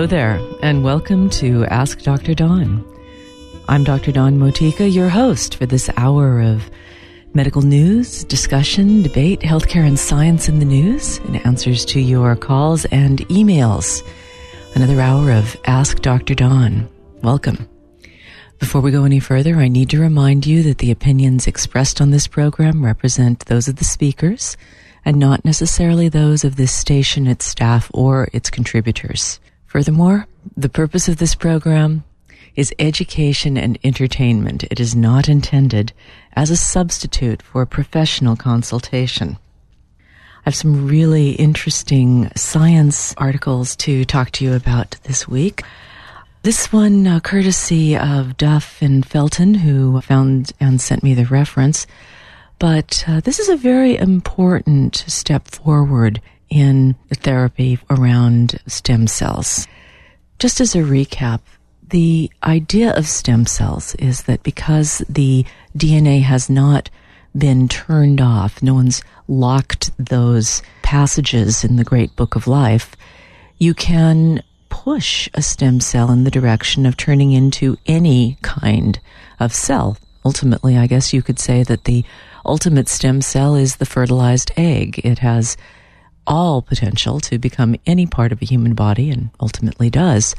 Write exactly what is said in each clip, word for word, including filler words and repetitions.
Hello there, and welcome to Ask Doctor Dawn. I'm Doctor Dawn Motika, your host for this hour of medical news, discussion, debate, healthcare and science in the news, and answers to your calls and emails. Another hour of Ask Doctor Dawn. Welcome. Before we go any further, I need to remind you that the opinions expressed on this program represent those of the speakers and not necessarily those of this station, its staff, or its contributors. Furthermore, the purpose of this program is education and entertainment. It is not intended as a substitute for professional consultation. I have some really interesting science articles to talk to you about this week. This one, uh, courtesy of Duff and Felton, who found and sent me the reference. But uh, this is a very important step forward in the therapy around stem cells. Just as a recap, the idea of stem cells is that because the D N A has not been turned off, no one's locked those passages in the great book of life, you can push a stem cell in the direction of turning into any kind of cell. Ultimately, I guess you could say that the ultimate stem cell is the fertilized egg. It has all potential to become any part of a human body and ultimately does.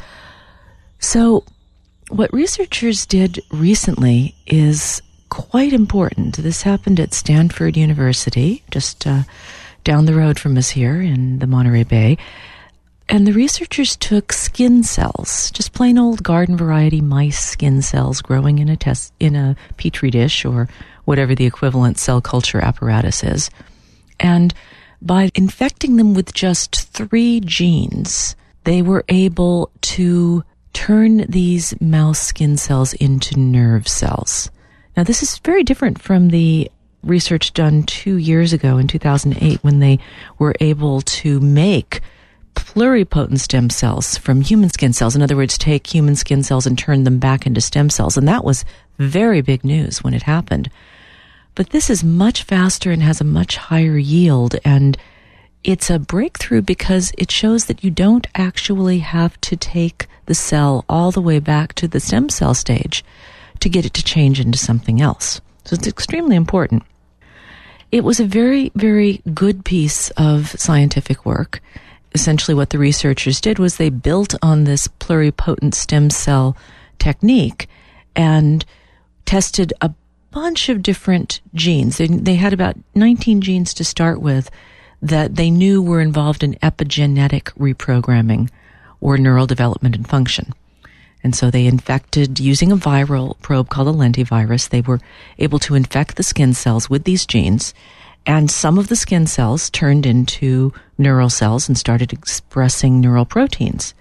So what researchers did recently is quite important. This happened at Stanford University, just uh, down the road from us here in the Monterey Bay. And the researchers took skin cells, just plain old garden variety mice skin cells growing in a test in a petri dish or whatever the equivalent cell culture apparatus is. And by infecting them with just three genes, they were able to turn these mouse skin cells into nerve cells. Now, this is very different from the research done two years ago in two thousand eight when they were able to make pluripotent stem cells from human skin cells. In other words, take human skin cells and turn them back into stem cells. And that was very big news when it happened. But this is much faster and has a much higher yield, and it's a breakthrough because it shows that you don't actually have to take the cell all the way back to the stem cell stage to get it to change into something else. So it's extremely important. It was a very, very good piece of scientific work. Essentially what the researchers did was they built on this pluripotent stem cell technique and tested a bunch of different genes. They, they had about nineteen genes to start with that they knew were involved in epigenetic reprogramming or neural development and function. And so they infected, using a viral probe called a lentivirus, they were able to infect the skin cells with these genes, and some of the skin cells turned into neural cells and started expressing neural proteins.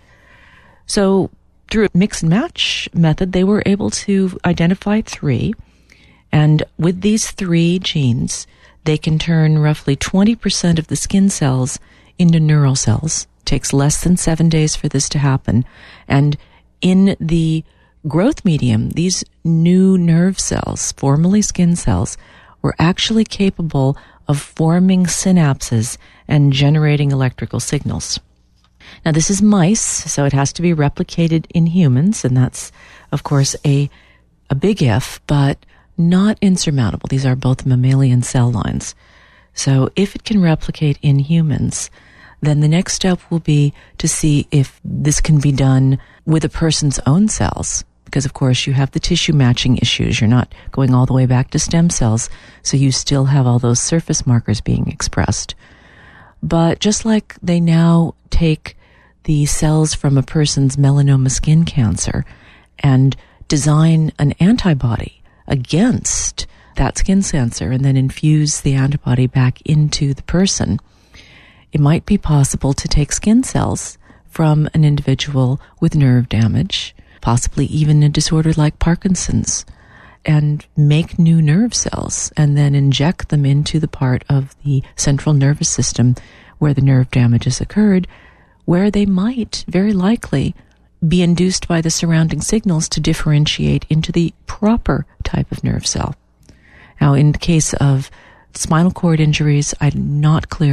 So through a mix and match method, they were able to identify three. And with these three genes, they can turn roughly twenty percent of the skin cells into neural cells. It takes less than seven days for this to happen. And in the growth medium, these new nerve cells, formerly skin cells, were actually capable of forming synapses and generating electrical signals. Now, this is mice, so it has to be replicated in humans, and that's, of course, a, a big if, but not insurmountable. These are both mammalian cell lines. So if it can replicate in humans, then the next step will be to see if this can be done with a person's own cells. Because, of course, you have the tissue matching issues. You're not going all the way back to stem cells, so you still have all those surface markers being expressed. But just like they now take the cells from a person's melanoma skin cancer and design an antibody against that skin cancer and then infuse the antibody back into the person, it might be possible to take skin cells from an individual with nerve damage, possibly even a disorder like Parkinson's, and make new nerve cells and then inject them into the part of the central nervous system where the nerve damage has occurred, where they might very likely be induced by the surrounding signals to differentiate into the proper type of nerve cell. Now, in the case of spinal cord injuries, I'm not clear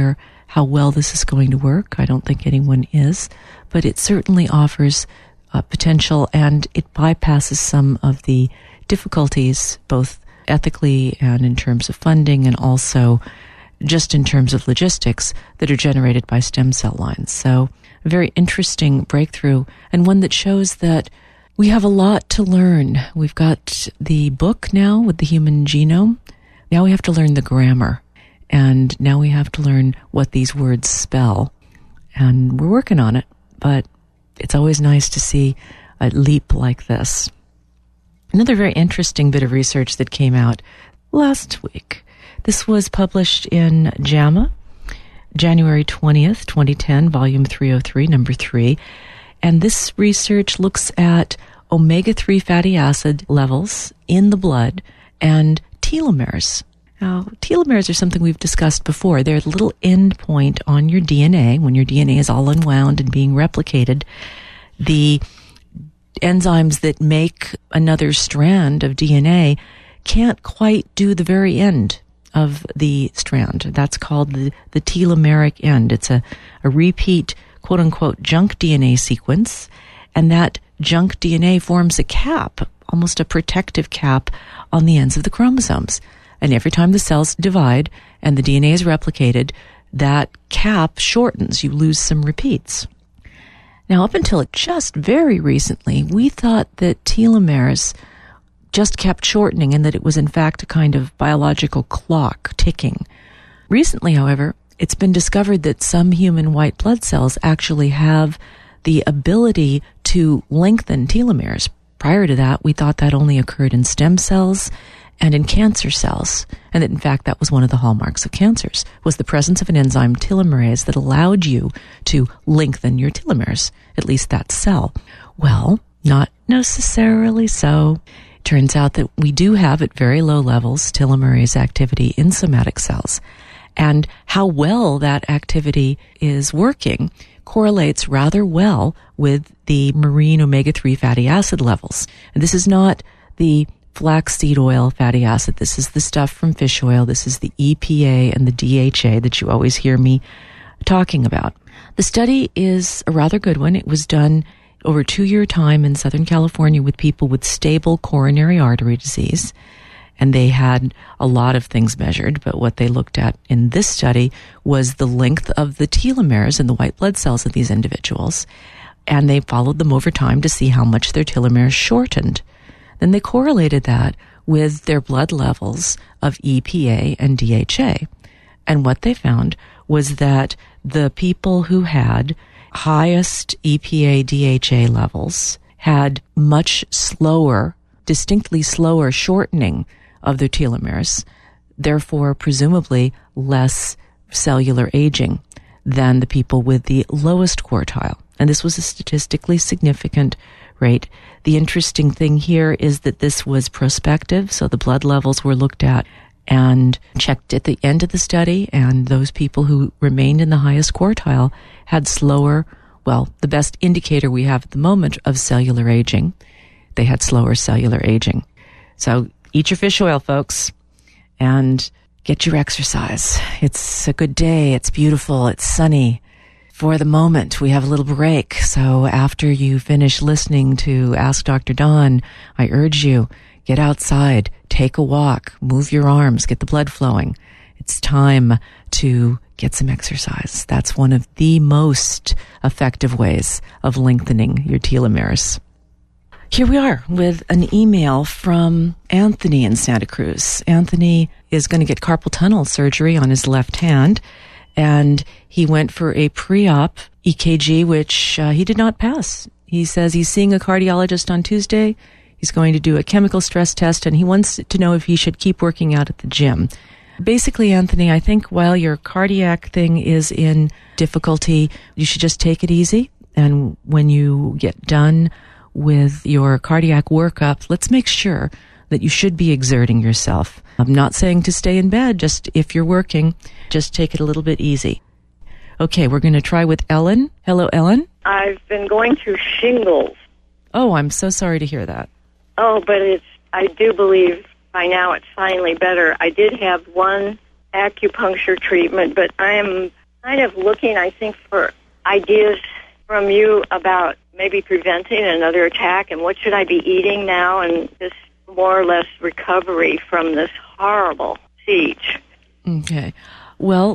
how well this is going to work. I don't think anyone is, but it certainly offers uh, potential, and it bypasses some of the difficulties, both ethically and in terms of funding, and also just in terms of logistics that are generated by stem cell lines. So a very interesting breakthrough, and one that shows that we have a lot to learn. We've got the book now with the human genome. Now we have to learn the grammar, and now we have to learn what these words spell. And we're working on it, but it's always nice to see a leap like this. Another very interesting bit of research that came out last week. This was published in JAMA, January twentieth, twenty ten, volume three oh three, number three. And this research looks at omega three fatty acid levels in the blood and telomeres. Now, telomeres are something we've discussed before. They're a little end point on your D N A. When your D N A is all unwound and being replicated, the enzymes that make another strand of D N A can't quite do the very end of the strand. That's called the, the telomeric end. It's a, a repeat, quote-unquote, junk D N A sequence, and that junk D N A forms a cap, almost a protective cap, on the ends of the chromosomes. And every time the cells divide and the D N A is replicated, that cap shortens. You lose some repeats. Now, up until just very recently, we thought that telomeres just kept shortening and that it was, in fact, a kind of biological clock ticking. Recently, however, it's been discovered that some human white blood cells actually have the ability to lengthen telomeres. Prior to that, we thought that only occurred in stem cells and in cancer cells, and that, in fact, that was one of the hallmarks of cancers, was the presence of an enzyme, telomerase, that allowed you to lengthen your telomeres, at least that cell. Well, not necessarily so. It turns out that we do have, at very low levels, telomerase activity in somatic cells, and how well that activity is working correlates rather well with the marine omega three fatty acid levels. And this is not the flaxseed oil fatty acid. This is the stuff from fish oil. This is the E P A and the D H A that you always hear me talking about. The study is a rather good one. It was done over a two-year time in Southern California with people with stable coronary artery disease. And they had a lot of things measured, but what they looked at in this study was the length of the telomeres in the white blood cells of these individuals. And they followed them over time to see how much their telomeres shortened. Then they correlated that with their blood levels of E P A and D H A. And what they found was that the people who had highest E P A D H A levels had much slower, distinctly slower shortening of their telomeres, therefore presumably less cellular aging than the people with the lowest quartile. And this was a statistically significant rate. The interesting thing here is that this was prospective, so the blood levels were looked at and checked at the end of the study, and those people who remained in the highest quartile had slower, well, the best indicator we have at the moment of cellular aging, they had slower cellular aging. So eat your fish oil, folks, and get your exercise. It's a good day. It's beautiful. It's sunny. For the moment, we have a little break. So after you finish listening to Ask Doctor Dawn, I urge you, get outside, take a walk, move your arms, get the blood flowing. It's time to get some exercise. That's one of the most effective ways of lengthening your telomeres. Here we are with an email from Anthony in Santa Cruz. Anthony is going to get carpal tunnel surgery on his left hand, and he went for a pre-op E K G, which uh, he did not pass. He says he's seeing a cardiologist on Tuesday. He's going to do a chemical stress test, and he wants to know if he should keep working out at the gym. Basically, Anthony, I think while your cardiac thing is in difficulty, you should just take it easy. And when you get done with your cardiac workup, let's make sure that you should be exerting yourself. I'm not saying to stay in bed, just if you're working, just take it a little bit easy. Okay, we're going to try with Ellen. Hello, Ellen. I've been going through shingles. Oh, I'm so sorry to hear that. Oh, but it's, I do believe by now it's finally better. I did have one acupuncture treatment, but I am kind of looking, I think, for ideas from you about maybe preventing another attack and what should I be eating now and just more or less recovery from this horrible siege. Okay. Well,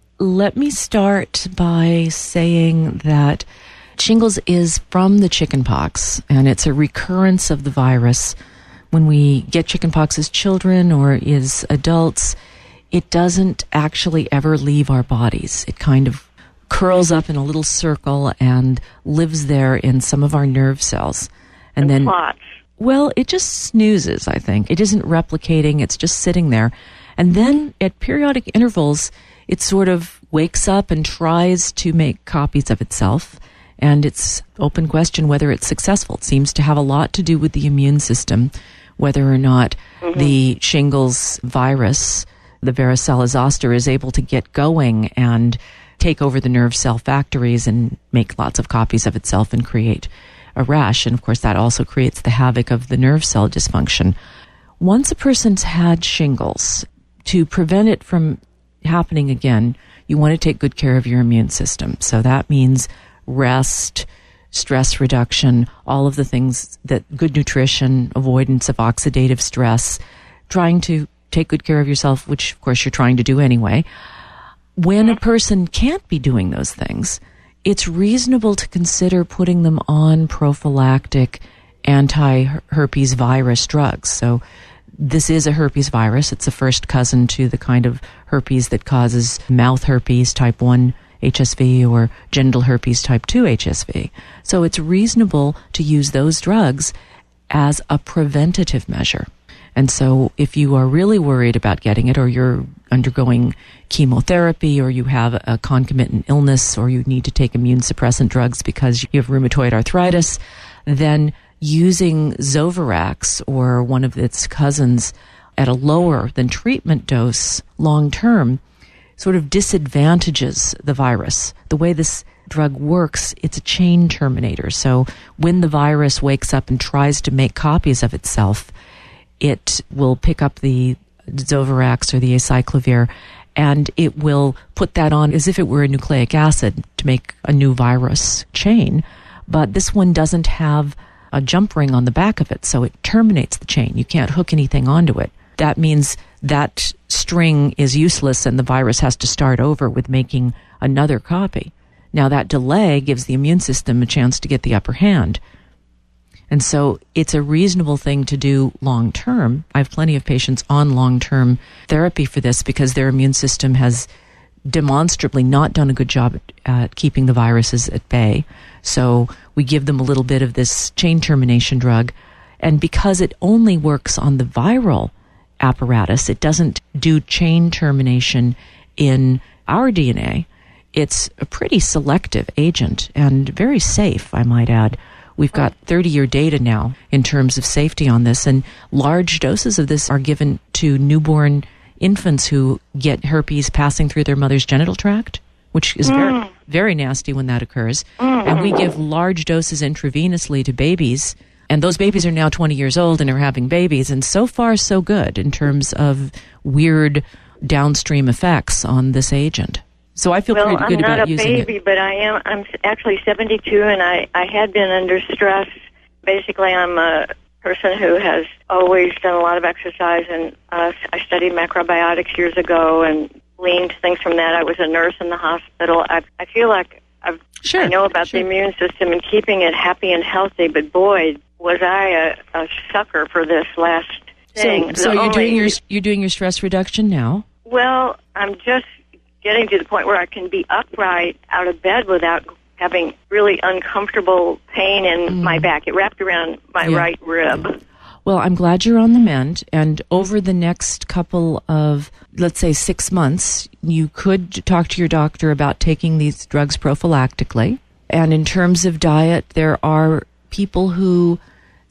let me start by saying that shingles is from the chickenpox, and it's a recurrence of the virus. When we get chickenpox as children or as adults, it doesn't actually ever leave our bodies. It kind of curls up in a little circle and lives there in some of our nerve cells. And, and then, plots. Well, it just snoozes, I think. It isn't replicating. It's just sitting there. And then at periodic intervals, it sort of wakes up and tries to make copies of itself. And it's open question whether it's successful. It seems to have a lot to do with the immune system, whether or not mm-hmm. the shingles virus, the varicella zoster, is able to get going and take over the nerve cell factories and make lots of copies of itself and create a rash. And of course, that also creates the havoc of the nerve cell dysfunction. Once a person's had shingles, to prevent it from happening again, you want to take good care of your immune system. So that means rest, stress reduction, all of the things that good nutrition, avoidance of oxidative stress, trying to take good care of yourself, which of course you're trying to do anyway. When a person can't be doing those things, it's reasonable to consider putting them on prophylactic anti-herpes virus drugs. So this is a herpes virus. It's a first cousin to the kind of herpes that causes mouth herpes type one H S V or genital herpes type two H S V. So it's reasonable to use those drugs as a preventative measure. And so if you are really worried about getting it, or you're undergoing chemotherapy, or you have a concomitant illness, or you need to take immune suppressant drugs because you have rheumatoid arthritis, then using Zovirax or one of its cousins at a lower than treatment dose long term sort of disadvantages the virus. The way this drug works, it's a chain terminator. So when the virus wakes up and tries to make copies of itself, it will pick up the Zovirax or the acyclovir, and it will put that on as if it were a nucleic acid to make a new virus chain. But this one doesn't have a jump ring on the back of it, so it terminates the chain. You can't hook anything onto it. That means that string is useless and the virus has to start over with making another copy. Now, that delay gives the immune system a chance to get the upper hand. And so it's a reasonable thing to do long term. I have plenty of patients on long-term therapy for this because their immune system has demonstrably not done a good job at keeping the viruses at bay. So we give them a little bit of this chain termination drug. And because it only works on the viral apparatus, it doesn't do chain termination in our D N A. It's a pretty selective agent and very safe, I might add. We've got thirty-year data now in terms of safety on this, and large doses of this are given to newborn infants who get herpes passing through their mother's genital tract, which is mm. very, very nasty when that occurs. Mm. And we give large doses intravenously to babies, and those babies are now twenty years old and are having babies, and so far so good in terms of weird downstream effects on this agent. So I feel well, pretty good about using it. I'm not a baby, but I am. I'm actually seventy-two, and I, I had been under stress. Basically, I'm a person who has always done a lot of exercise, and uh, I studied macrobiotics years ago and gleaned things from that. I was a nurse in the hospital. I, I feel like I've, sure, I know about sure. the immune system and keeping it happy and healthy, but boy, was I a, a sucker for this last thing. So, so you're only, doing your you're doing your stress reduction now? Well, I'm just getting to the point where I can be upright out of bed without having really uncomfortable pain in mm. my back. It wrapped around my yeah. right rib. Well, I'm glad you're on the mend, and over the next couple of, let's say, six months, you could talk to your doctor about taking these drugs prophylactically. And in terms of diet, there are people who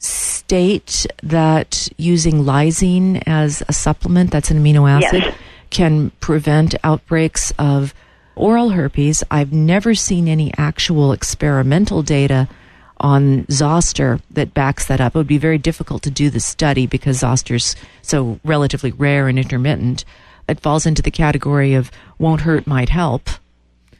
state that using lysine as a supplement, that's an amino acid, yes. can prevent outbreaks of oral herpes. I've never seen any actual experimental data on zoster that backs that up. It would be very difficult to do the study because zoster's so relatively rare and intermittent. It falls into the category of won't hurt, might help.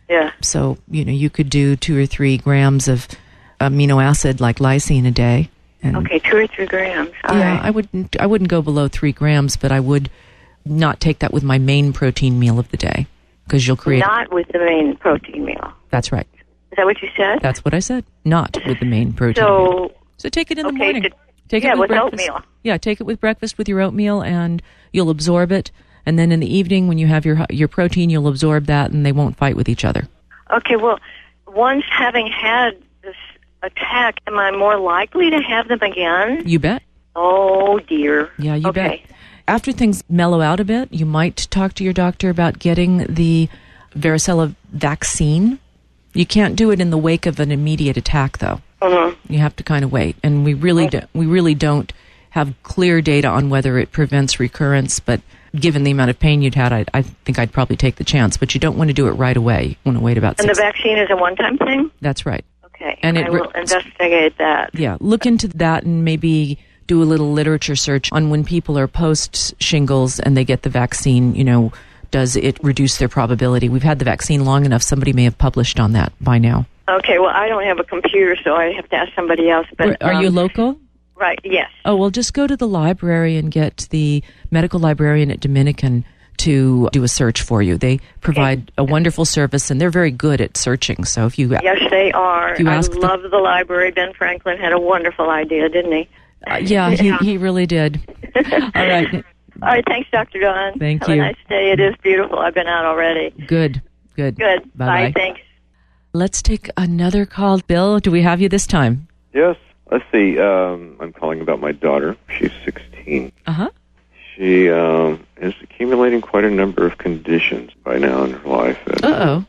Yeah. So, you know, you could do two or three grams of amino acid like lysine a day. And okay, two or three grams. All yeah, right. I wouldn't, I wouldn't go below three grams, but I would not take that with my main protein meal of the day because you'll create... Not with the main protein meal. That's right. Is that what you said? That's what I said. Not with the main protein so, meal. So take it in okay, the morning. To, take yeah, it with, with breakfast. oatmeal. Yeah, take it with breakfast with your oatmeal, and you'll absorb it. And then in the evening, when you have your your protein, you'll absorb that, and they won't fight with each other. Okay, well, once having had this attack, am I more likely to have them again? You bet. Oh, dear. Yeah, you okay. bet. After things mellow out a bit, you might talk to your doctor about getting the varicella vaccine. You can't do it in the wake of an immediate attack, though. Mm-hmm. You have to kind of wait, and we really do, we really don't have clear data on whether it prevents recurrence, but given the amount of pain you'd had, I, I think I'd probably take the chance. But you don't want to do it right away. You want to wait about and six. And the vaccine is a one-time thing? That's right. Okay, and I it, will investigate that. Yeah, look into that and maybe do a little literature search on when people are post-shingles and they get the vaccine, you know, does it reduce their probability? We've had the vaccine long enough, somebody may have published on that by now. Okay, well, I don't have a computer, so I have to ask somebody else. But Are um, you local? Right, yes. Oh, well, just go to the library and get the medical librarian at Dominican to do a search for you. They provide okay. a wonderful service, and they're very good at searching. So if you yes, they are. You I ask love the, the library. Ben Franklin had a wonderful idea, didn't he? Uh, yeah, he, he really did. All right. All right, thanks, Doctor Dawn. Thank Have you. Have a nice day. It is beautiful. I've been out already. Good, good. Good. Bye-bye. Bye, thanks. Let's take another call. Bill, do we have you this time? Yes. Let's see. Um, I'm calling about my daughter. She's sixteen. Uh-huh. She um, is accumulating quite a number of conditions by now in her life. And, Uh-oh.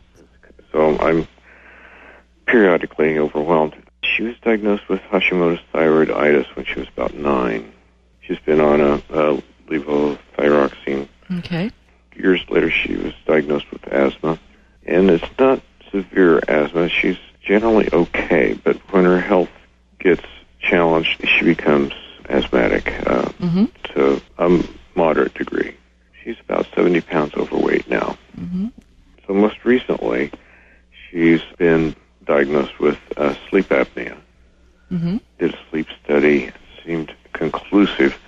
So I'm periodically overwhelmed. She was diagnosed with Hashimoto's thyroiditis when she was about nine. She's been on a, a levothyroxine. Okay. Years later, she was diagnosed with asthma. And it's not severe asthma. She's generally okay, but when her health gets challenged, she becomes asthmatic uh, mm-hmm. to a moderate degree. She's about seventy pounds overweight now. Mm-hmm. So most recently, she's been diagnosed with uh, sleep apnea. Mm-hmm. Did a sleep study, seemed conclusive.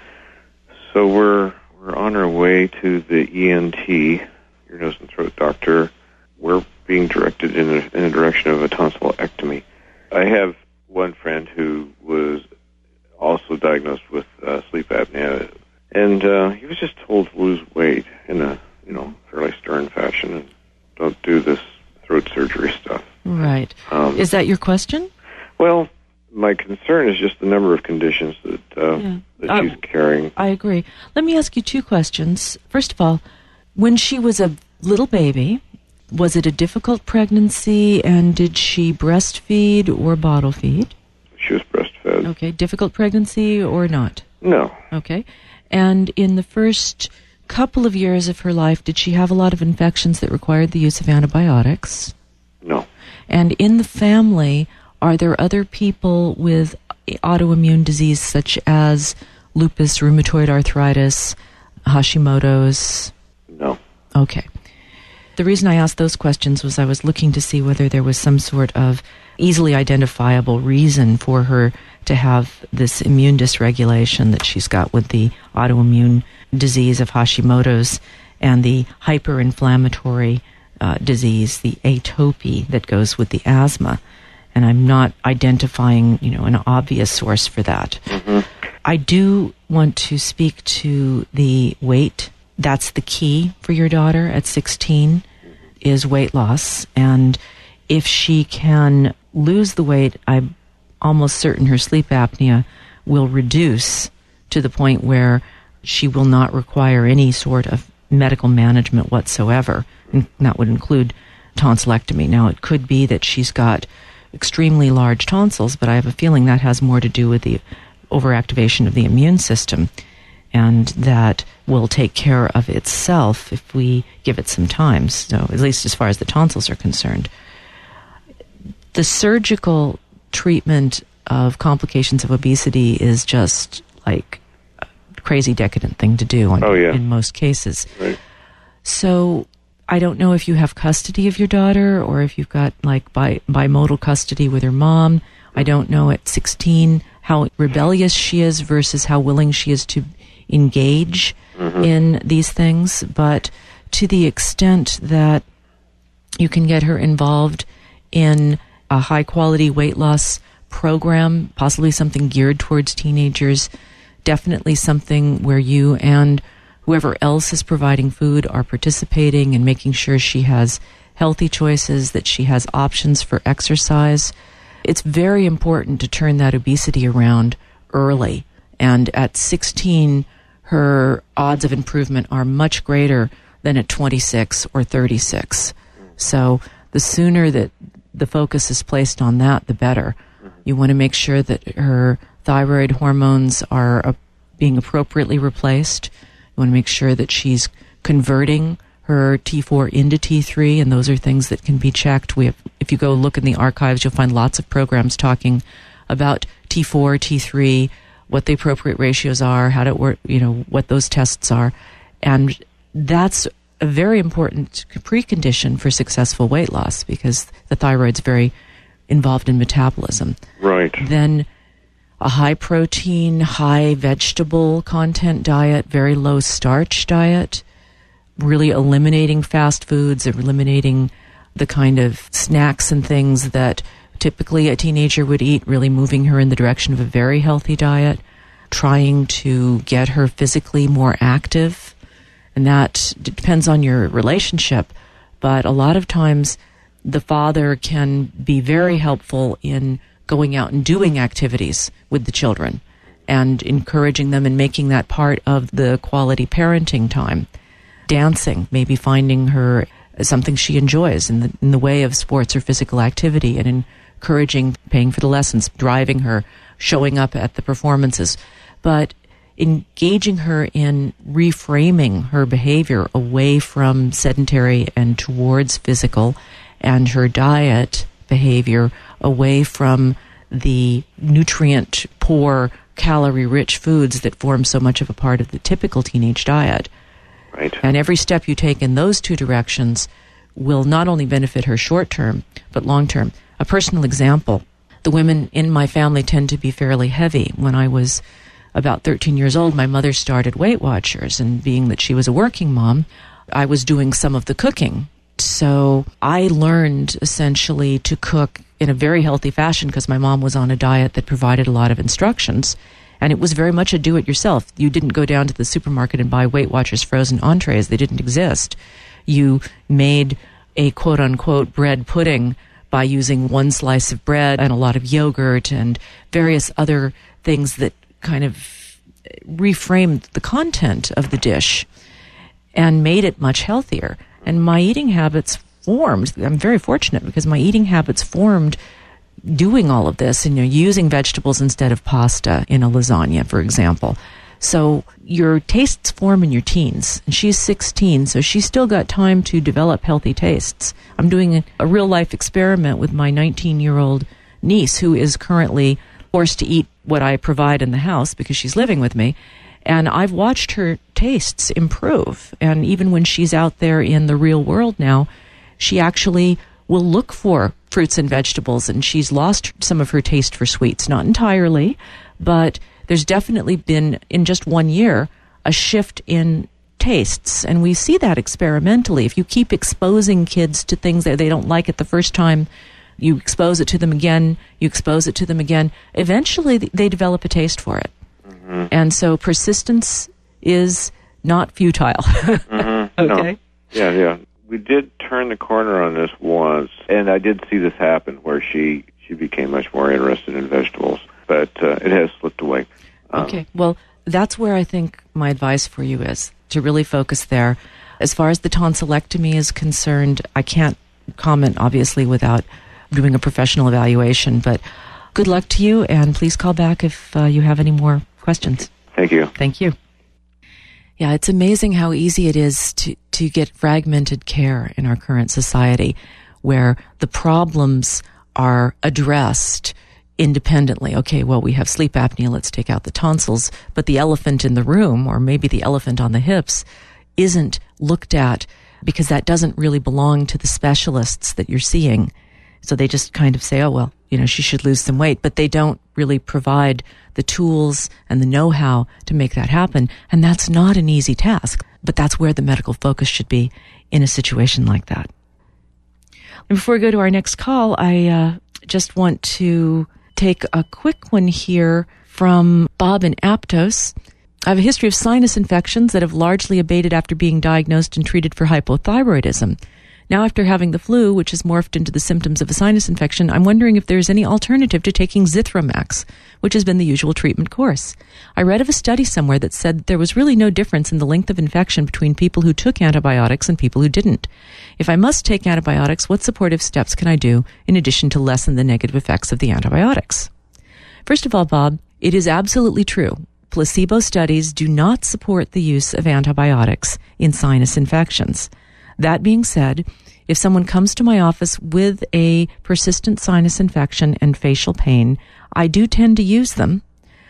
So we're we're on our way to the E N T, ear, nose, and throat doctor. We're being directed in a, in a direction of a tonsillectomy. I have one friend who was also diagnosed with uh, sleep apnea, and uh, he was just told to lose weight in a you know fairly stern fashion and don't do this throat surgery stuff. Right. Um, is that your question? Well, my concern is just the number of conditions that, uh, yeah. that uh, she's carrying. I agree. Let me ask you two questions. First of all, when she was a little baby, was it a difficult pregnancy, and did she breastfeed or bottle feed? She was breastfed. Okay. Difficult pregnancy or not? No. Okay. And in the first couple of years of her life, did she have a lot of infections that required the use of antibiotics? No. And in the family, are there other people with autoimmune disease such as lupus, rheumatoid arthritis, Hashimoto's? No. Okay. The reason I asked those questions was I was looking to see whether there was some sort of easily identifiable reason for her to have this immune dysregulation that she's got with the autoimmune disease of Hashimoto's and the hyperinflammatory uh, disease, the atopy that goes with the asthma. And I'm not identifying, you know, an obvious source for that. Mm-hmm. I do want to speak to the weight. That's the key for your daughter at sixteen, is weight loss. And if she can lose the weight, I'm almost certain her sleep apnea will reduce to the point where she will not require any sort of medical management whatsoever. And that would include tonsillectomy. Now, it could be that she's got extremely large tonsils, but I have a feeling that has more to do with the overactivation of the immune system, and that will take care of itself if we give it some time, so at least as far as the tonsils are concerned. The surgical treatment of complications of obesity is just like a crazy decadent thing to do in, oh, yeah. in most cases. Right. So I don't know if you have custody of your daughter or if you've got like bi- bimodal custody with her mom. I don't know at sixteen how rebellious she is versus how willing she is to engage mm-hmm. in these things. But to the extent that you can get her involved in a high-quality weight loss program, possibly something geared towards teenagers, definitely something where you and whoever else is providing food are participating and making sure she has healthy choices, that she has options for exercise. It's very important to turn that obesity around early. And at sixteen, her odds of improvement are much greater than at twenty-six or thirty-six. So the sooner that the focus is placed on that, the better. You want to make sure that her thyroid hormones are uh, being appropriately replaced. You want to make sure that she's converting her T four into T three, and those are things that can be checked. We have, if you go look in the archives, you'll find lots of programs talking about T four, T three, what the appropriate ratios are, how to work, you know, what those tests are. And that's a very important precondition for successful weight loss because the thyroid's very involved in metabolism. Right. Then a high protein, high vegetable content diet, very low starch diet, really eliminating fast foods, eliminating the kind of snacks and things that typically a teenager would eat, really moving her in the direction of a very healthy diet, trying to get her physically more active. And that depends on your relationship. But a lot of times the father can be very helpful in going out and doing activities with the children and encouraging them and making that part of the quality parenting time. Dancing, maybe finding her something she enjoys in the, in the way of sports or physical activity and encouraging paying for the lessons, driving her, showing up at the performances. But engaging her in reframing her behavior away from sedentary and towards physical, and her diet behavior away from the nutrient-poor, calorie-rich foods that form so much of a part of the typical teenage diet. Right. And every step you take in those two directions will not only benefit her short-term, but long-term. A personal example, the women in my family tend to be fairly heavy. When I was about thirteen years old, my mother started Weight Watchers, and being that she was a working mom, I was doing some of the cooking. So I learned essentially to cook in a very healthy fashion because my mom was on a diet that provided a lot of instructions. And it was very much a do-it-yourself. You didn't go down to the supermarket and buy Weight Watchers frozen entrees. They didn't exist. You made a quote-unquote bread pudding by using one slice of bread and a lot of yogurt and various other things that kind of reframed the content of the dish and made it much healthier. And my eating habits formed. I'm very fortunate because my eating habits formed doing all of this and, you know, using vegetables instead of pasta in a lasagna, for example. So your tastes form in your teens. And she's sixteen, so she's still got time to develop healthy tastes. I'm doing a, a real-life experiment with my nineteen-year-old niece who is currently forced to eat what I provide in the house because she's living with me. And I've watched her tastes improve. And even when she's out there in the real world now, she actually will look for fruits and vegetables, and she's lost some of her taste for sweets. Not entirely, but there's definitely been, in just one year, a shift in tastes. And we see that experimentally. If you keep exposing kids to things that they don't like it the first time, you expose it to them again, you expose it to them again, eventually they develop a taste for it. Mm-hmm. And so persistence is not futile. Mm-hmm. Okay? No. Yeah, yeah. We did turn the corner on this once, and I did see this happen where she, she became much more interested in vegetables, but uh, it has slipped away. Um, okay, well, that's where I think my advice for you is, to really focus there. As far as the tonsillectomy is concerned, I can't comment, obviously, without doing a professional evaluation, but good luck to you, and please call back if uh, you have any more questions. Thank you. Thank you. Yeah, it's amazing how easy it is to, to get fragmented care in our current society, where the problems are addressed independently. Okay, well, we have sleep apnea, let's take out the tonsils, but the elephant in the room, or maybe the elephant on the hips, isn't looked at because that doesn't really belong to the specialists that you're seeing. So they just kind of say, oh, well, you know, she should lose some weight, but they don't really provide the tools and the know-how to make that happen. And that's not an easy task, but that's where the medical focus should be in a situation like that. And before we go to our next call, I uh, just want to take a quick one here from Bob in Aptos. I have a history of sinus infections that have largely abated after being diagnosed and treated for hypothyroidism. Now, after having the flu, which has morphed into the symptoms of a sinus infection, I'm wondering if there's any alternative to taking Zithromax, which has been the usual treatment course. I read of a study somewhere that said that there was really no difference in the length of infection between people who took antibiotics and people who didn't. If I must take antibiotics, what supportive steps can I do in addition to lessen the negative effects of the antibiotics? First of all, Bob, it is absolutely true. Placebo studies do not support the use of antibiotics in sinus infections. That being said, if someone comes to my office with a persistent sinus infection and facial pain, I do tend to use them,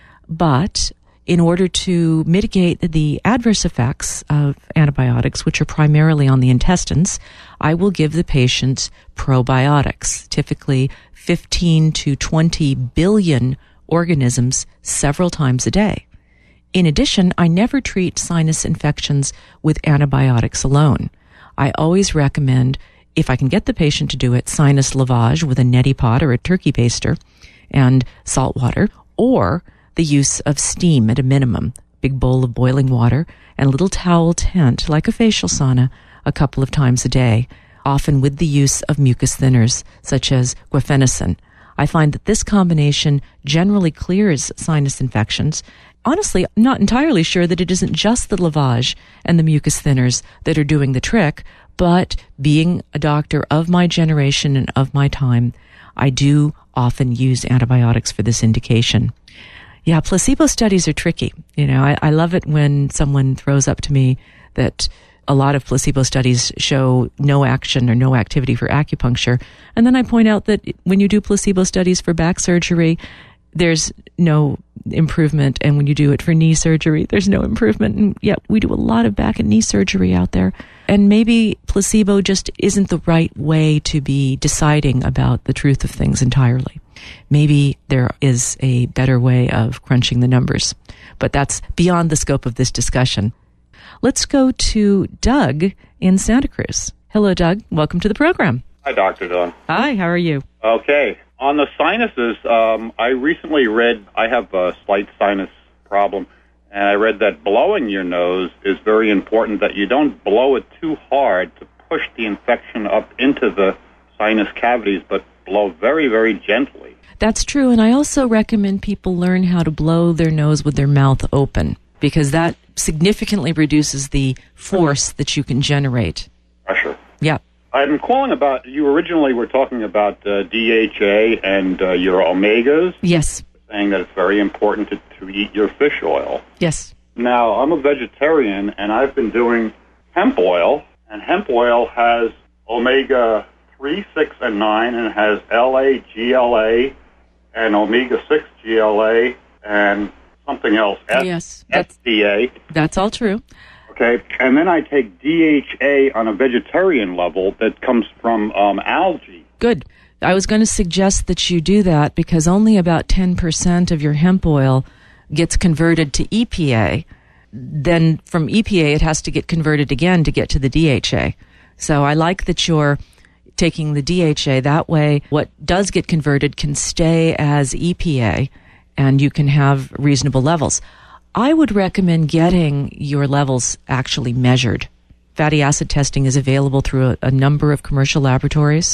but in order to mitigate the adverse effects of antibiotics, which are primarily on the intestines, I will give the patient probiotics, typically fifteen to twenty billion organisms several times a day. In addition, I never treat sinus infections with antibiotics alone. I always recommend, if I can get the patient to do it, sinus lavage with a neti pot or a turkey baster and salt water, or the use of steam at a minimum, big bowl of boiling water and a little towel tent like a facial sauna a couple of times a day, often with the use of mucus thinners such as guaifenesin. I find that this combination generally clears sinus infections. Honestly, I'm not entirely sure that it isn't just the lavage and the mucus thinners that are doing the trick, but being a doctor of my generation and of my time, I do often use antibiotics for this indication. Yeah, placebo studies are tricky. You know, I, I love it when someone throws up to me that a lot of placebo studies show no action or no activity for acupuncture. And then I point out that when you do placebo studies for back surgery, there's no improvement. And when you do it for knee surgery, there's no improvement. And yet we do a lot of back and knee surgery out there. And maybe placebo just isn't the right way to be deciding about the truth of things entirely. Maybe there is a better way of crunching the numbers. But that's beyond the scope of this discussion. Let's go to Doug in Santa Cruz. Hello, Doug. Welcome to the program. Hi, Doctor Dawn. Hi, how are you? Okay. On the sinuses, um, I recently read, I have a slight sinus problem, and I read that blowing your nose is very important, that you don't blow it too hard to push the infection up into the sinus cavities, but blow very, very gently. That's true, and I also recommend people learn how to blow their nose with their mouth open, because that significantly reduces the force that you can generate. Pressure. Yeah. I'm calling about, you originally were talking about uh, D H A and uh, your omegas. Yes. Saying that it's very important to, to eat your fish oil. Yes. Now, I'm a vegetarian, and I've been doing hemp oil, and hemp oil has omega three, six, and nine, and it has L A, G L A, and omega six G L A, and something else, F- yes, F D A. That's all true. Okay, and then I take D H A on a vegetarian level that comes from um, algae. Good. I was going to suggest that you do that because only about ten percent of your hemp oil gets converted to E P A. Then from E P A, it has to get converted again to get to the D H A. So I like that you're taking the D H A. That way, what does get converted can stay as E P A, and you can have reasonable levels. I would recommend getting your levels actually measured. Fatty acid testing is available through a, a number of commercial laboratories,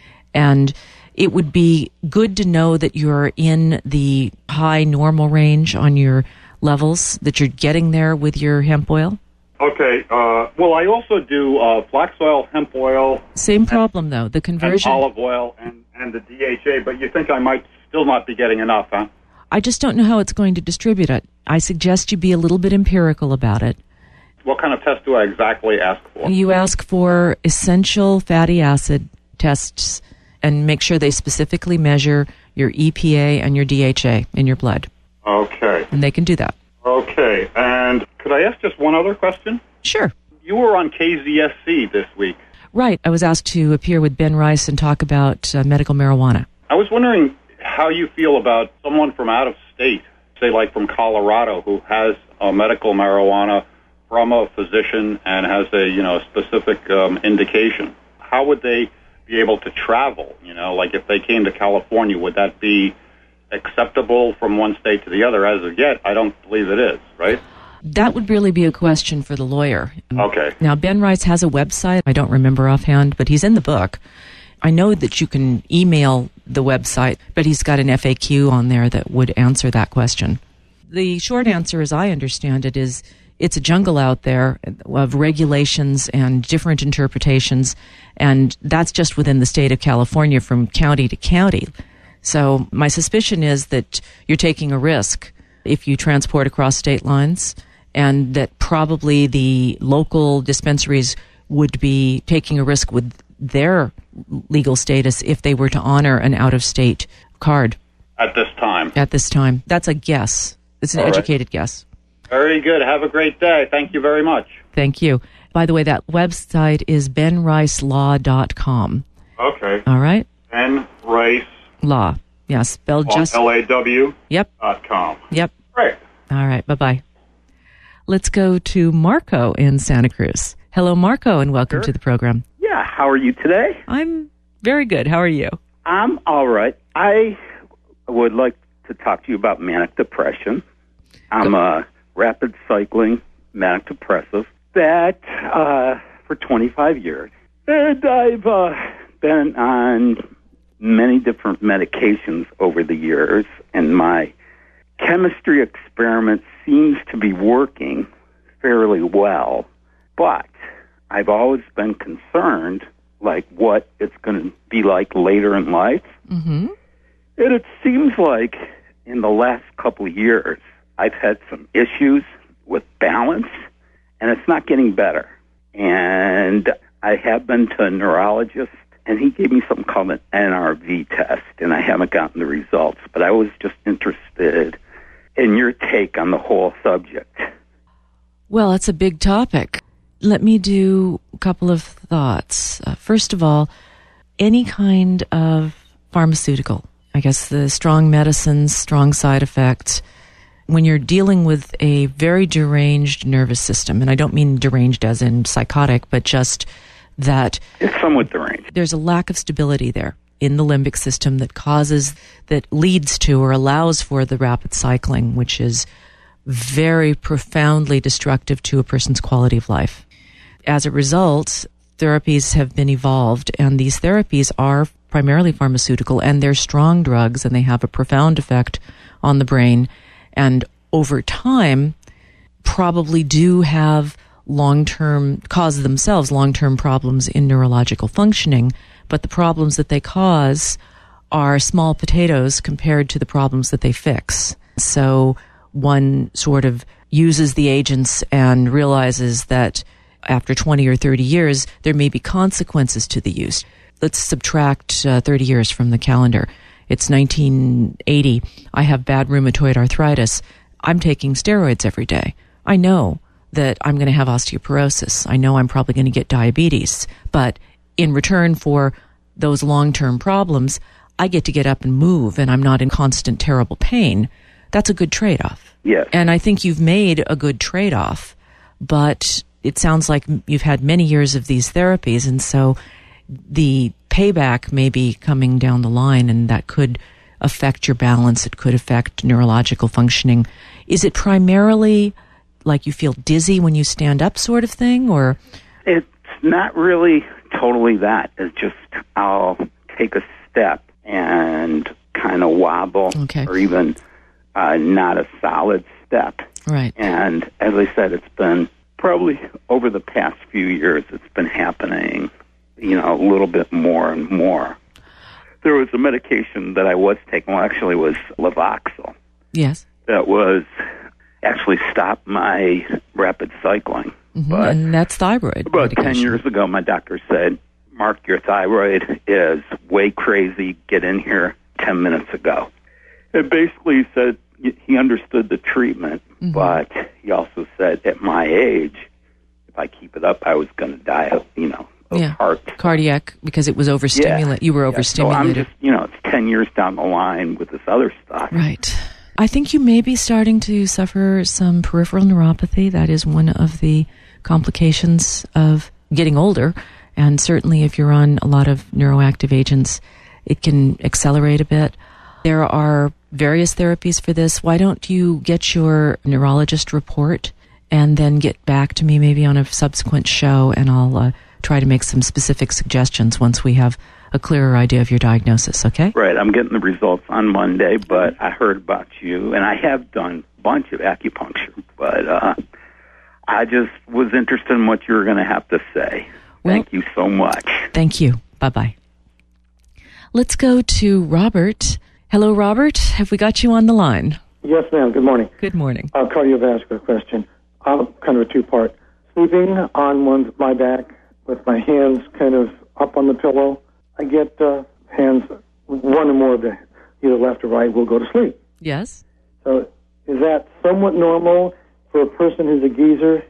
and it would be good to know that you're in the high normal range on your levels, that you're getting there with your hemp oil. Okay. Uh, well, I also do uh, flax oil, hemp oil. Same problem, though. The conversion. And olive oil and, and the D H A, but you think I might still not be getting enough, huh? I just don't know how it's going to distribute it. I suggest you be a little bit empirical about it. What kind of test do I exactly ask for? You ask for essential fatty acid tests and make sure they specifically measure your E P A and your D H A in your blood. Okay. And they can do that. Okay. And could I ask just one other question? Sure. you were on K Z S C this week. Right. I was asked to appear with Ben Rice and talk about uh, medical marijuana. I was wondering how you feel about someone from out of state, say like from Colorado, who has a medical marijuana from a physician and has a, you know, specific um, indication. How would they be able to travel? You know, like if they came to California, would that be acceptable from one state to the other? As of yet, I don't believe it is, right? That would really be a question for the lawyer. Okay. Now, Ben Rice has a website. I don't remember offhand, but he's in the book. I know that you can email the website, but he's got an F A Q on there that would answer that question. The short answer, as I understand it, is it's a jungle out there of regulations and different interpretations, and that's just within the state of California from county to county. So my suspicion is that you're taking a risk if you transport across state lines, and that probably the local dispensaries would be taking a risk with their legal status if they were to honor an out-of-state card. At this time? At this time. That's a guess. It's an All right. educated guess. Very good. Have a great day. Thank you very much. Thank you. By the way, that website is ben rice law dot com. Okay. All right? Ben Rice. Law. Yeah, spelled just... L A W Yep. dot com. Yep. Great. All right. Bye-bye. Let's go to Marco in Santa Cruz. Hello, Marco, and welcome Sure. to the program. Yeah, how are you today? I'm very good. How are you? I'm all right. I would like to talk to you about manic depression. I'm a rapid cycling manic depressive that uh, for twenty-five years. And I've uh, been on many different medications over the years, and my chemistry experiment seems to be working fairly well. But I've always been concerned, like, what it's going to be like later in life. Mm-hmm. And it seems like in the last couple of years, I've had some issues with balance, and it's not getting better. And I have been to a neurologist, and he gave me something called an N R V test, and I haven't gotten the results. But I was just interested in your take on the whole subject. Well, that's a big topic. Let me do a couple of thoughts. Uh, first of all, any kind of pharmaceutical, I guess the strong medicines, strong side effects, when you're dealing with a very deranged nervous system, and I don't mean deranged as in psychotic, but just that It's somewhat deranged. there's a lack of stability there in the limbic system that causes, that leads to or allows for the rapid cycling, which is very profoundly destructive to a person's quality of life. As a result, therapies have been evolved, and these therapies are primarily pharmaceutical, and they're strong drugs, and they have a profound effect on the brain, and over time probably do have long-term, cause themselves long-term problems in neurological functioning, but the problems that they cause are small potatoes compared to the problems that they fix. So one sort of uses the agents and realizes that after twenty or thirty years, there may be consequences to the use. Let's subtract uh, thirty years from the calendar. It's nineteen eighty. I have bad rheumatoid arthritis. I'm taking steroids every day. I know that I'm going to have osteoporosis. I know I'm probably going to get diabetes. But in return for those long-term problems, I get to get up and move, and I'm not in constant, terrible pain. That's a good trade-off. Yes. And I think you've made a good trade-off, but it sounds like you've had many years of these therapies, and so the payback may be coming down the line, and that could affect your balance. It could affect neurological functioning. Is it primarily like you feel dizzy when you stand up sort of thing, or? It's not really totally that. It's just I'll take a step and kind of wobble, Okay. or even uh, not a solid step. Right. And as I said, it's been probably over the past few years, it's been happening, you know, a little bit more and more. There was a medication that I was taking, well, actually it was Levoxyl, Yes. that was actually stopped my rapid cycling. Mhm. But And that's thyroid about ten medication. years ago, my doctor said, Mark, your thyroid is way crazy. Get in here ten minutes ago. It basically said he understood the treatment, Mhm. but he also said at my age, if I keep it up, I was going to die of, you know, of yeah. heart. Cardiac, because it was overstimulated. Yeah. You were Yeah. overstimulated. So I'm just, you know, it's ten years down the line with this other stuff. Right. I think you may be starting to suffer some peripheral neuropathy. That is one of the complications of getting older. And certainly if you're on a lot of neuroactive agents, it can accelerate a bit. There are various therapies for this. Why don't you get your neurologist report and then get back to me maybe on a subsequent show, and I'll uh, try to make some specific suggestions once we have a clearer idea of your diagnosis, okay? Right. I'm getting the results on Monday, but I heard about you, and I have done a bunch of acupuncture, but uh, I just was interested in what you were going to have to say. Well, thank you so much. Thank you. Bye-bye. Let's go to Robert. Hello, Robert. Have we got you on the line? Yes, ma'am. Good morning. Good morning. A cardiovascular question. Uh, kind of a two-part. Sleeping on one's my back with my hands kind of up on the pillow, I get uh, hands, one or more of the either left or right will go to sleep. Yes. So is that somewhat normal for a person who's a geezer?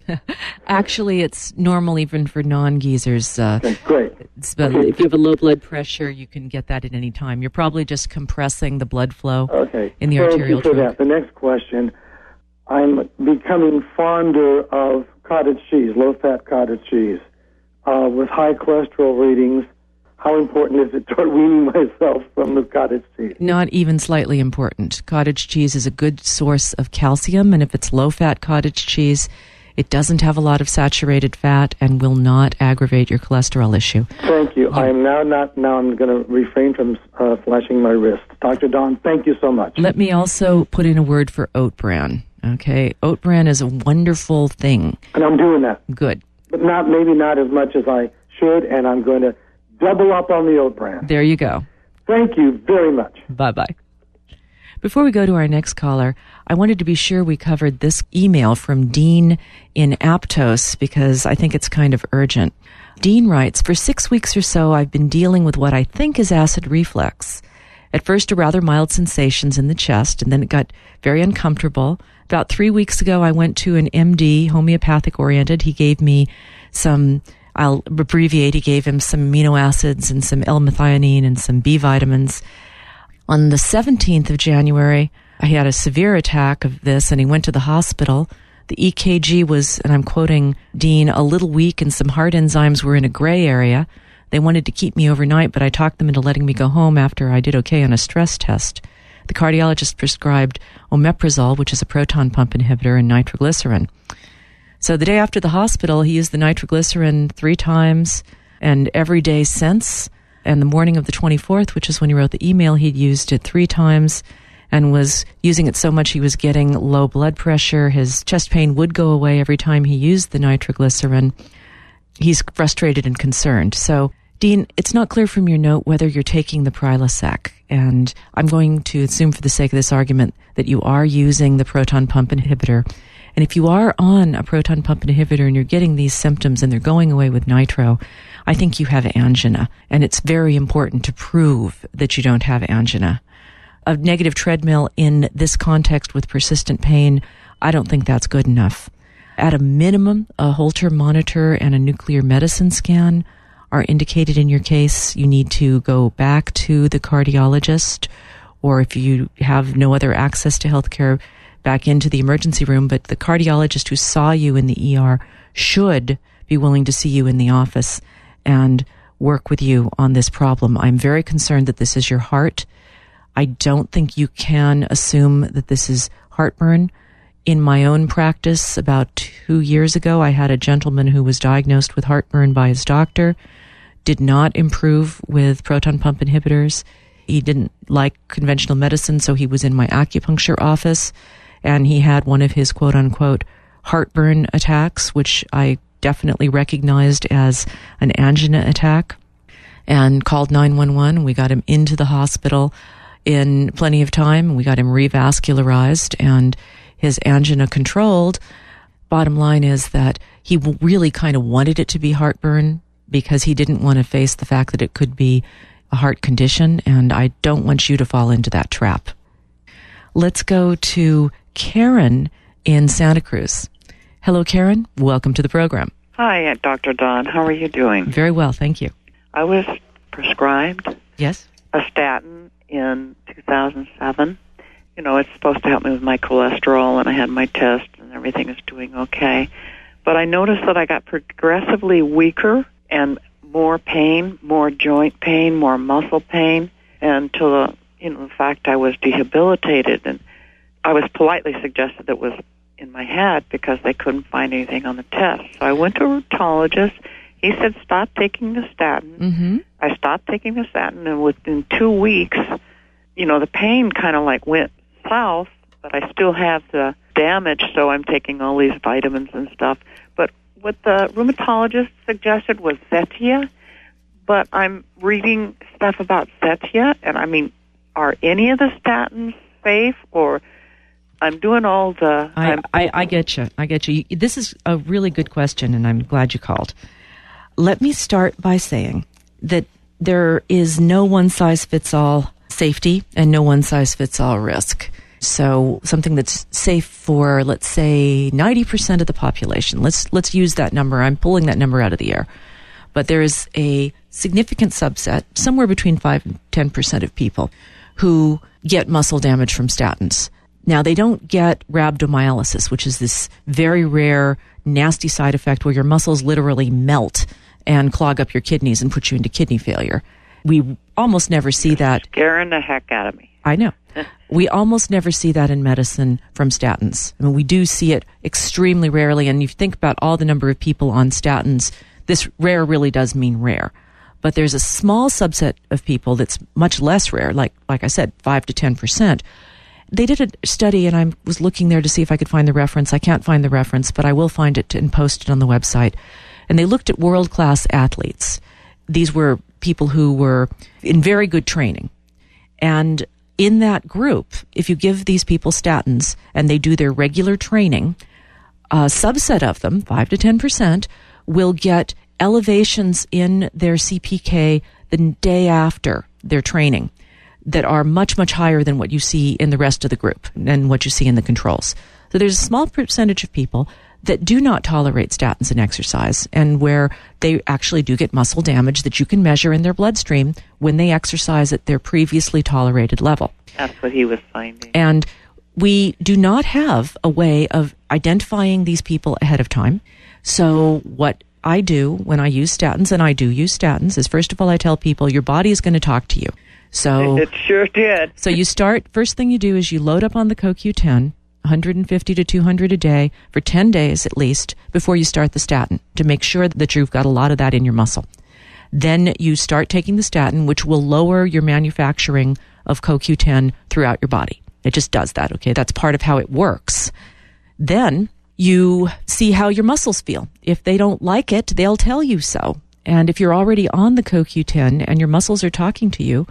Actually, it's normal even for non-geezers. Uh, okay, great. It's, uh, if you have a low blood pressure, you can get that at any time. You're probably just compressing the blood flow okay. in the Thank arterial you for trunk. that. The next question, I'm becoming fonder of cottage cheese, low-fat cottage cheese, uh, with high cholesterol readings. How important is it toward weaning myself from the cottage cheese? Not even slightly important. Cottage cheese is a good source of calcium, and if it's low-fat cottage cheese, it doesn't have a lot of saturated fat and will not aggravate your cholesterol issue. Thank you. I am now not. Now I'm going to refrain from uh, flashing my wrist. Doctor Don, thank you so much. Let me also put in a word for oat bran. Okay, oat bran is a wonderful thing. And I'm doing that. Good. But not maybe not as much as I should, and I'm going to double up on the oat bran. There you go. Thank you very much. Bye-bye. Before we go to our next caller, I wanted to be sure we covered this email from Dean in Aptos because I think it's kind of urgent. Dean writes, for six weeks or so, I've been dealing with what I think is acid reflux. At first, a rather mild sensations in the chest, and then it got very uncomfortable. About three weeks ago, I went to an M D, homeopathic oriented. He gave me some, I'll abbreviate, he gave him some amino acids and some L-methionine and some B vitamins. On the seventeenth of January, I had a severe attack of this, and he went to the hospital. The E K G was, and I'm quoting Dean, a little weak, and some heart enzymes were in a gray area. They wanted to keep me overnight, but I talked them into letting me go home after I did okay on a stress test. The cardiologist prescribed omeprazole, which is a proton pump inhibitor, and nitroglycerin. So the day after the hospital, he used the nitroglycerin three times, and every day since. And the morning of the twenty-fourth, which is when he wrote the email, he'd used it three times and was using it so much he was getting low blood pressure. His chest pain would go away every time he used the nitroglycerin. He's frustrated and concerned. So, Dean, it's not clear from your note whether you're taking the Prilosec. And I'm going to assume for the sake of this argument that you are using the proton pump inhibitor. And if you are on a proton pump inhibitor and you're getting these symptoms and they're going away with nitro, I think you have angina, and it's very important to prove that you don't have angina. A negative treadmill in this context with persistent pain, I don't think that's good enough. At a minimum, a Holter monitor and a nuclear medicine scan are indicated in your case. You need to go back to the cardiologist, or if you have no other access to healthcare, back into the emergency room. But the cardiologist who saw you in the E R should be willing to see you in the office and work with you on this problem. I'm very concerned that this is your heart. I don't think you can assume that this is heartburn. In my own practice, about two years ago, I had a gentleman who was diagnosed with heartburn by his doctor, did not improve with proton pump inhibitors. He didn't like conventional medicine, so he was in my acupuncture office, and he had one of his quote-unquote heartburn attacks, which I definitely recognized as an angina attack, and called nine one one. We got him into the hospital in plenty of time. We got him revascularized and his angina controlled. Bottom line is that he really kind of wanted it to be heartburn because he didn't want to face the fact that it could be a heart condition, and I don't want you to fall into that trap. Let's go to Karen in Santa Cruz. Hello, Karen. Welcome to the program. Hi, Doctor Don. How are you doing? Very well, thank you. I was prescribed Yes? a statin in two thousand seven. You know, it's supposed to help me with my cholesterol, and I had my test, and everything is doing okay. But I noticed that I got progressively weaker and more pain, more joint pain, more muscle pain, and to the, you know, the fact I was debilitated. And I was politely suggested it was in my head because they couldn't find anything on the test. So I went to a rheumatologist. He said, stop taking the statin. Mm-hmm. I stopped taking the statin, and within two weeks, you know, the pain kind of like went south, but I still have the damage, so I'm taking all these vitamins and stuff. But what the rheumatologist suggested was Zetia, but I'm reading stuff about Zetia, and I mean, are any of the statins safe, or I'm doing all the... I, I, I get you. I get you. This is a really good question, and I'm glad you called. Let me start by saying that there is no one-size-fits-all safety and no one-size-fits-all risk. So something that's safe for, let's say, ninety percent of the population. Let's let's use that number. I'm pulling that number out of the air. But there is a significant subset, somewhere between five and ten percent of people, who get muscle damage from statins. Now, they don't get rhabdomyolysis, which is this very rare, nasty side effect where your muscles literally melt and clog up your kidneys and put you into kidney failure. We almost never see that. Scaring the heck out of me. I know. We almost never see that in medicine from statins. I mean, we do see it extremely rarely, and you think about all the number of people on statins, this rare really does mean rare. But there's a small subset of people that's much less rare, like like I said, five to ten percent. They did a study, and I was looking there to see if I could find the reference. I can't find the reference, but I will find it and post it on the website. And they looked at world-class athletes. These were people who were in very good training. And in that group, if you give these people statins and they do their regular training, a subset of them, five to ten percent, will get elevations in their C P K the day after their training that are much, much higher than what you see in the rest of the group and what you see in the controls. So there's a small percentage of people that do not tolerate statins in exercise, and where they actually do get muscle damage that you can measure in their bloodstream when they exercise at their previously tolerated level. That's what he was finding. And we do not have a way of identifying these people ahead of time. So what I do when I use statins, and I do use statins, is first of all, I tell people your body is going to talk to you. So it sure did. So you start, first thing you do is you load up on the C O Q ten, one hundred fifty to two hundred a day for ten days at least before you start the statin to make sure that you've got a lot of that in your muscle. Then you start taking the statin, which will lower your manufacturing of C O Q ten throughout your body. It just does that, okay? That's part of how it works. Then you see how your muscles feel. If they don't like it, they'll tell you so. And if you're already on the C O Q ten and your muscles are talking to you,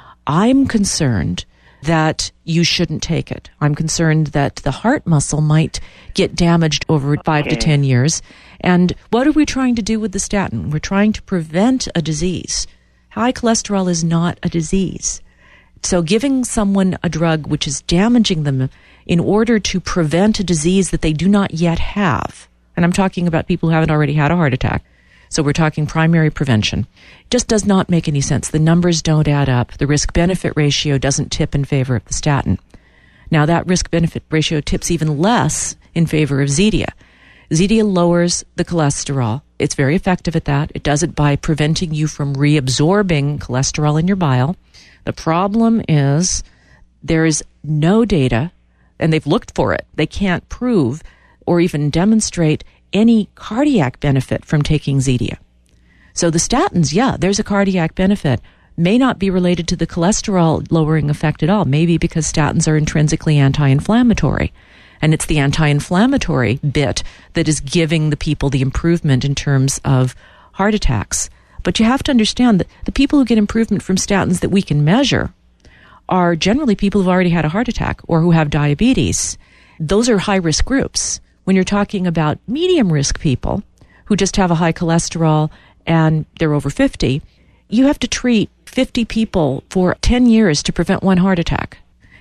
I'm concerned that you shouldn't take it. I'm concerned that the heart muscle might get damaged over five okay. to ten years. And what are we trying to do with the statin? We're trying to prevent a disease. High cholesterol is not a disease. So giving someone a drug which is damaging them in order to prevent a disease that they do not yet have, and I'm talking about people who haven't already had a heart attack, so we're talking primary prevention, just does not make any sense. The numbers don't add up. The risk-benefit ratio doesn't tip in favor of the statin. Now, that risk-benefit ratio tips even less in favor of Zetia. Zetia lowers the cholesterol. It's very effective at that. It does it by preventing you from reabsorbing cholesterol in your bile. The problem is there is no data, and they've looked for it. They can't prove or even demonstrate any cardiac benefit from taking Zetia. So the statins, yeah, there's a cardiac benefit. May not be related to the cholesterol lowering effect at all, maybe because statins are intrinsically anti-inflammatory. And it's the anti-inflammatory bit that is giving the people the improvement in terms of heart attacks. But you have to understand that the people who get improvement from statins that we can measure are generally people who've already had a heart attack or who have diabetes. Those are high-risk groups. When you're talking about medium-risk people who just have a high cholesterol and they're over fifty, you have to treat fifty people for ten years to prevent one heart attack.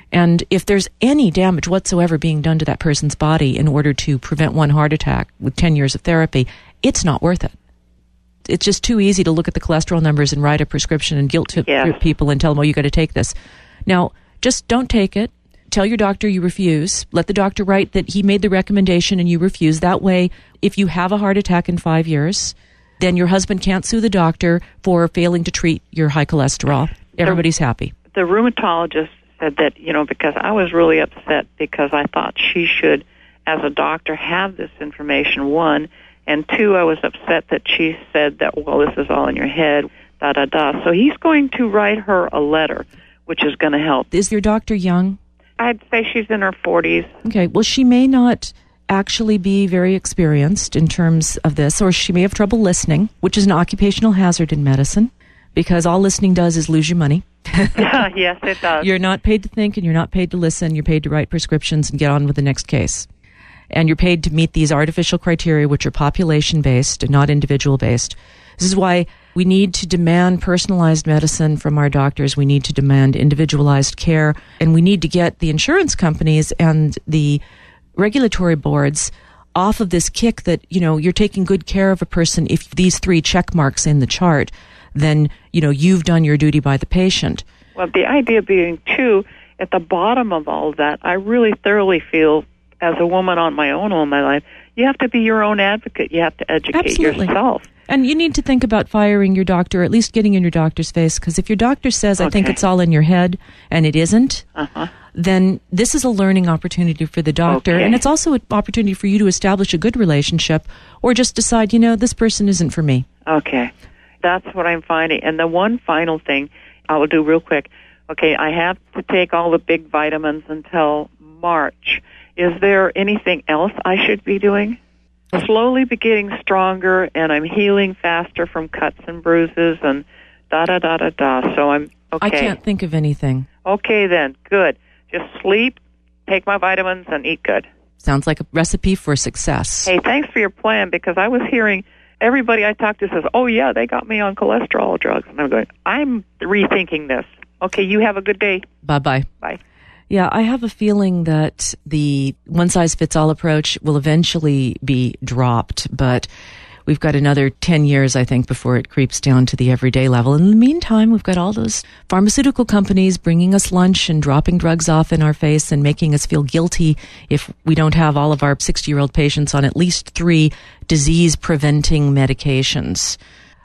And if there's any damage whatsoever being done to that person's body in order to prevent one heart attack with ten years of therapy, it's not worth it. It's just too easy to look at the cholesterol numbers and write a prescription and guilt trip Yes. people and tell them, oh, you got to take this. Now, just don't take it. Tell your doctor you refuse. Let the doctor write that he made the recommendation and you refuse. That way, if you have a heart attack in five years, then your husband can't sue the doctor for failing to treat your high cholesterol. Everybody's happy. The rheumatologist said that, you know, because I was really upset because I thought she should, as a doctor, have this information, one, and two, I was upset that she said that, well, this is all in your head, da, da, da. So he's going to write her a letter, which is going to help. Is your doctor young? I'd say she's in her forties. Okay, well, she may not actually be very experienced in terms of this, or she may have trouble listening, which is an occupational hazard in medicine, because all listening does is lose your money. Yes, it does. You're not paid to think and you're not paid to listen. You're paid to write prescriptions and get on with the next case. And you're paid to meet these artificial criteria, which are population-based and not individual-based. This is why we need to demand personalized medicine from our doctors. We need to demand individualized care. And we need to get the insurance companies and the regulatory boards off of this kick that, you know, you're taking good care of a person if these three check marks in the chart, then, you know, you've done your duty by the patient. Well, the idea being, too, at the bottom of all of that, I really thoroughly feel, as a woman on my own all my life, you have to be your own advocate. You have to educate Absolutely. yourself. And you need to think about firing your doctor, or at least getting in your doctor's face, because if your doctor says, I think Okay. it's all in your head, and it isn't, Uh-huh. then this is a learning opportunity for the doctor. Okay. And it's also an opportunity for you to establish a good relationship, or just decide, you know, this person isn't for me. Okay. That's what I'm finding. And the one final thing I will do real quick. Okay, I have to take all the big vitamins until March. Is there anything else I should be doing? Slowly be getting stronger, and I'm healing faster from cuts and bruises and da-da-da-da-da. So I'm okay. I can't think of anything. Okay, then. Good. Just sleep, take my vitamins, and eat good. Sounds like a recipe for success. Hey, thanks for your plan, because I was hearing everybody I talked to says, oh, yeah, they got me on cholesterol drugs. And I'm going, I'm rethinking this. Okay, you have a good day. Bye-bye. Bye. Yeah, I have a feeling that the one-size-fits-all approach will eventually be dropped, but we've got another ten years, I think, before it creeps down to the everyday level. In the meantime, we've got all those pharmaceutical companies bringing us lunch and dropping drugs off in our face and making us feel guilty if we don't have all of our sixty-year-old patients on at least three disease-preventing medications.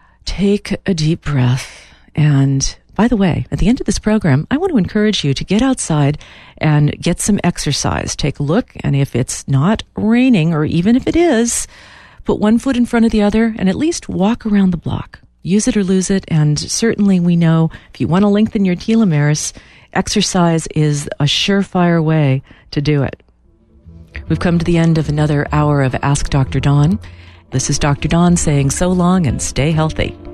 Take a deep breath. And by the way, at the end of this program, I want to encourage you to get outside and get some exercise. Take a look, and if it's not raining, or even if it is, put one foot in front of the other and at least walk around the block. Use it or lose it, and certainly we know if you want to lengthen your telomeres, exercise is a surefire way to do it. We've come to the end of another hour of Ask Doctor Dawn. This is Doctor Dawn saying so long and stay healthy.